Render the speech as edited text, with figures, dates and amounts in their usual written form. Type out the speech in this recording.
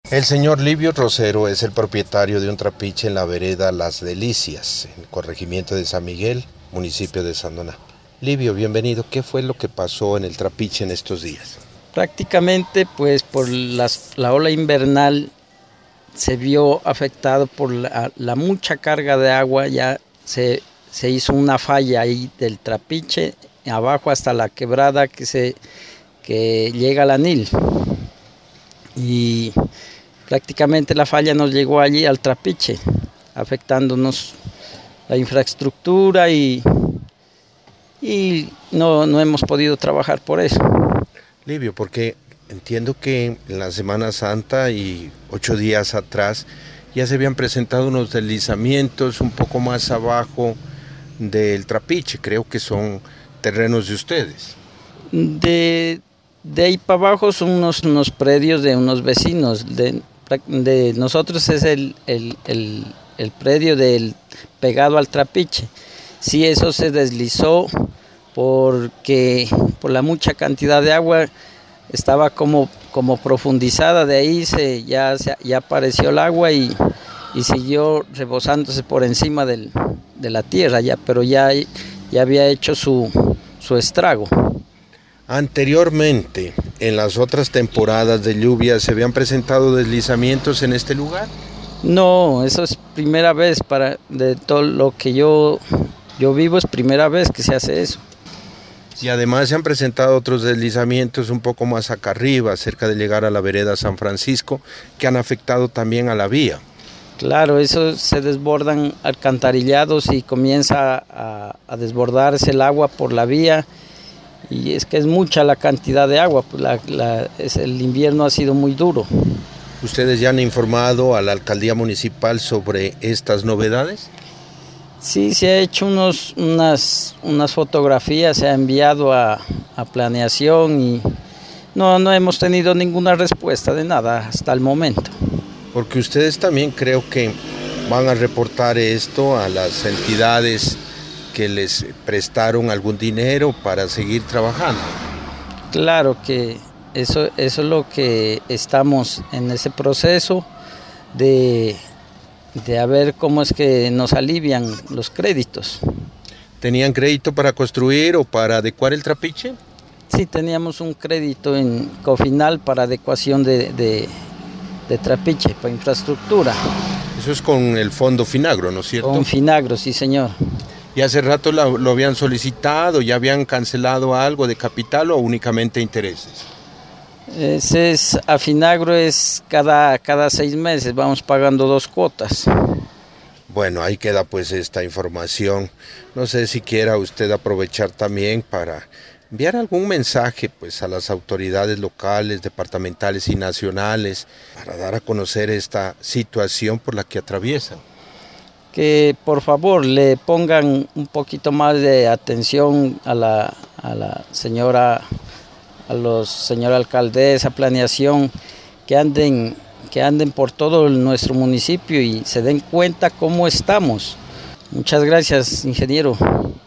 El señor Livio Rosero es el propietario de un trapiche en la vereda Las Delicias, en el corregimiento de San Miguel, municipio de Sandoná. Livio, bienvenido. ¿Qué fue lo que pasó en el trapiche en estos días? Prácticamente, pues por la ola invernal se vio afectado por la mucha carga de agua. Ya se hizo una falla ahí del trapiche, abajo hasta la quebrada que llega al anil. Y prácticamente la falla nos llegó allí al trapiche, afectándonos la infraestructura y no hemos podido trabajar por eso. Livio, porque entiendo que en la Semana Santa y 8 días atrás ya se habían presentado unos deslizamientos un poco más abajo del trapiche, creo que son terrenos de ustedes. De ahí para abajo son unos predios de unos vecinos. De nosotros es el predio pegado al trapiche. Sí, eso se deslizó porque por la mucha cantidad de agua estaba como profundizada. De ahí ya apareció el agua y siguió rebosándose por encima de la tierra, pero ya había hecho su estrago. Anteriormente, en las otras temporadas de lluvia, ¿se habían presentado deslizamientos en este lugar? No, eso es primera vez de todo lo que yo vivo, es primera vez que se hace eso. Y además se han presentado otros deslizamientos un poco más acá arriba, cerca de llegar a la vereda San Francisco, que han afectado también a la vía. Claro, eso se desbordan alcantarillados y comienza a desbordarse el agua por la vía. Y es que es mucha la cantidad de agua, pues el invierno ha sido muy duro. ¿Ustedes ya han informado a la alcaldía municipal sobre estas novedades? Sí, se ha hecho unas fotografías, se ha enviado a planeación y no hemos tenido ninguna respuesta de nada hasta el momento. Porque ustedes también creo que van a reportar esto a las entidades que les prestaron algún dinero para seguir trabajando. Claro que eso es lo que estamos en ese proceso de a ver cómo es que nos alivian los créditos. ¿Tenían crédito para construir o para adecuar el trapiche? Sí, teníamos un crédito en Cofinal para adecuación de trapiche, para infraestructura. Eso es con el fondo Finagro, ¿no es cierto? Con Finagro, sí señor. ¿Y hace rato lo habían solicitado, ya habían cancelado algo de capital o únicamente intereses? A Finagro es cada 6 meses, vamos pagando 2 cuotas. Bueno, ahí queda pues esta información. No sé si quiera usted aprovechar también para enviar algún mensaje pues a las autoridades locales, departamentales y nacionales para dar a conocer esta situación por la que atraviesan. Que por favor le pongan un poquito más de atención a la señora alcaldesa, planeación, que anden por todo nuestro municipio y se den cuenta cómo estamos. Muchas gracias, ingeniero.